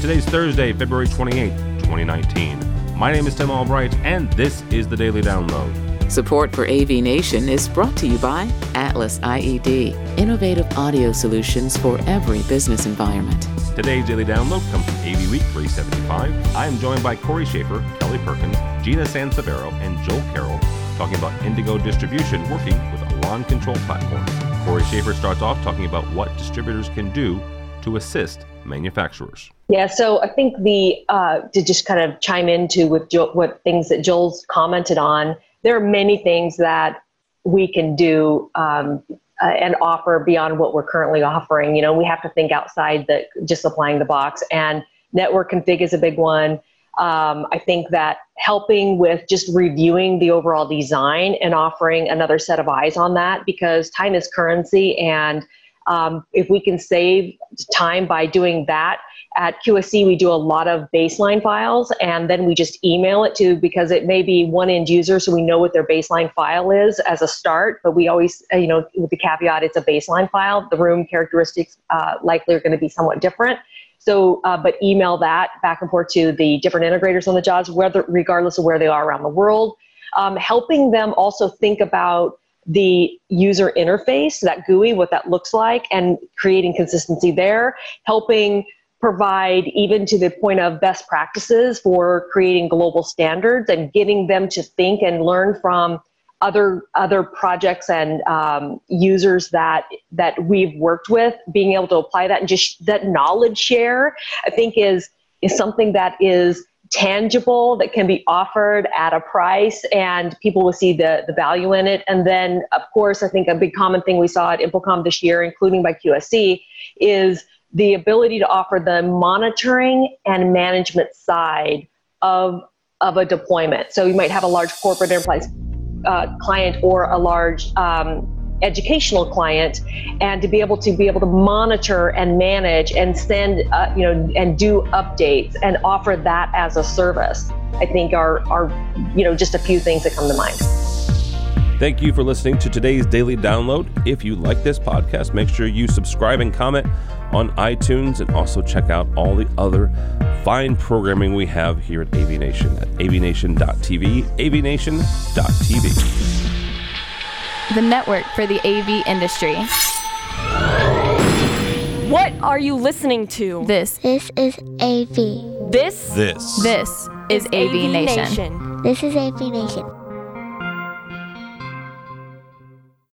Today's Thursday, February 28th, 2019. My name is Tim Albright, and this is the Daily Download. Support for AV Nation is brought to you by Atlas IED, innovative audio solutions for every business environment. Today's Daily Download comes from AV Week 375. I am joined by Corey Schaefer, Kelly Perkins, Gina Sansevero, and Joel Carroll, talking about Indigo Distribution working with Elan Control Platform. Corey Schaefer starts off talking about what distributors can do to assist manufacturers. Yeah, so I think to just kind of chime into with what things that Joel's commented on, there are many things that we can do and offer beyond what we're currently offering. You know, we have to think outside just supplying the box, and network config is a big one. I think that helping with just reviewing the overall design and offering another set of eyes on that, because time is currency, and if we can save time by doing that, at QSC, we do a lot of baseline files, and then we just email it to, because it may be one end user, so we know what their baseline file is as a start, but we always, with the caveat, it's a baseline file. The room characteristics likely are going to be somewhat different. So, but email that back and forth to the different integrators on the jobs, regardless of where they are around the world, helping them also think about the user interface, that GUI, what that looks like, and creating consistency there, helping provide even to the point of best practices for creating global standards and getting them to think and learn from other projects and users that we've worked with, being able to apply that, and just that knowledge share, I think is something that is tangible, that can be offered at a price, and people will see the value in it. And then, of course, I think a big common thing we saw at InfoComm this year, including by QSC, is the ability to offer the monitoring and management side of a deployment. So you might have a large corporate enterprise client or a large educational client, and to be able to monitor and manage and send, and do updates and offer that as a service, I think are just a few things that come to mind. Thank you for listening to today's Daily Download. If you like this podcast, make sure you subscribe and comment on iTunes, and also check out all the other fine programming we have here at AV Nation at avnation.tv, avnation.tv. The network for the AV industry. What are you listening to? This is AV. This is AV Nation. This is AV Nation.